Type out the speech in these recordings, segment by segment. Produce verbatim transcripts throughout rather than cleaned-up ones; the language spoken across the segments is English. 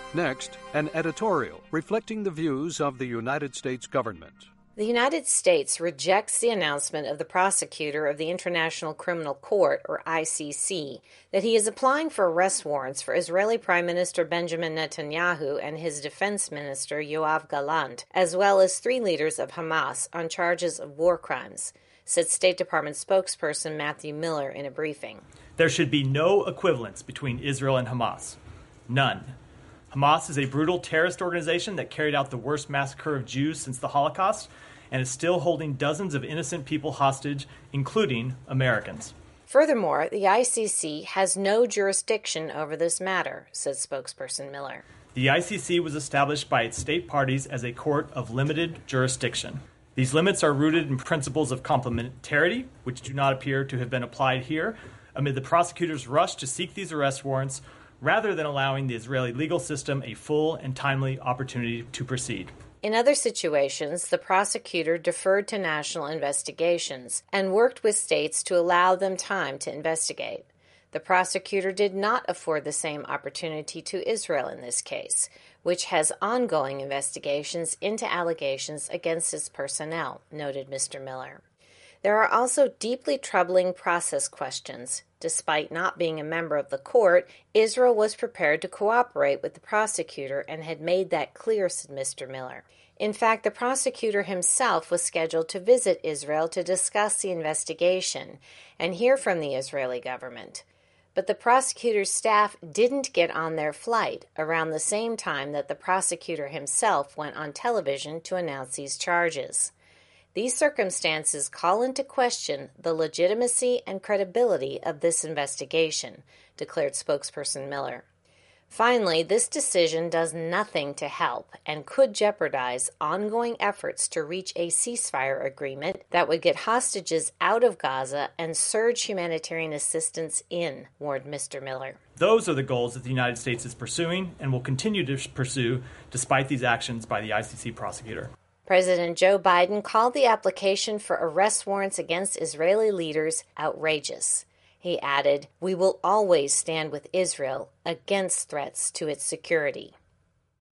Next, an editorial reflecting the views of the United States government. The United States rejects the announcement of the prosecutor of the International Criminal Court, or I C C, that he is applying for arrest warrants for Israeli Prime Minister Benjamin Netanyahu and his defense minister Yoav Gallant, as well as three leaders of Hamas, on charges of war crimes, said State Department spokesperson Matthew Miller in a briefing. There should be no equivalence between Israel and Hamas. None. Hamas is a brutal terrorist organization that carried out the worst massacre of Jews since the Holocaust and is still holding dozens of innocent people hostage, including Americans. Furthermore, the I C C has no jurisdiction over this matter, said spokesperson Miller. The I C C was established by its state parties as a court of limited jurisdiction. These limits are rooted in principles of complementarity, which do not appear to have been applied here, amid the prosecutor's rush to seek these arrest warrants, rather than allowing the Israeli legal system a full and timely opportunity to proceed. In other situations, the prosecutor deferred to national investigations and worked with states to allow them time to investigate. The prosecutor did not afford the same opportunity to Israel in this case, which has ongoing investigations into allegations against its personnel, noted Mister Miller. There are also deeply troubling process questions. Despite not being a member of the court, Israel was prepared to cooperate with the prosecutor and had made that clear, said Mister Miller. In fact, the prosecutor himself was scheduled to visit Israel to discuss the investigation and hear from the Israeli government. But the prosecutor's staff didn't get on their flight around the same time that the prosecutor himself went on television to announce these charges. These circumstances call into question the legitimacy and credibility of this investigation, declared spokesperson Miller. Finally, this decision does nothing to help and could jeopardize ongoing efforts to reach a ceasefire agreement that would get hostages out of Gaza and surge humanitarian assistance in, warned Mister Miller. Those are the goals that the United States is pursuing and will continue to pursue despite these actions by the I C C prosecutor. President Joe Biden called the application for arrest warrants against Israeli leaders outrageous. He added, "We will always stand with Israel against threats to its security."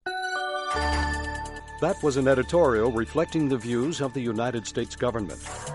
That was an editorial reflecting the views of the United States government.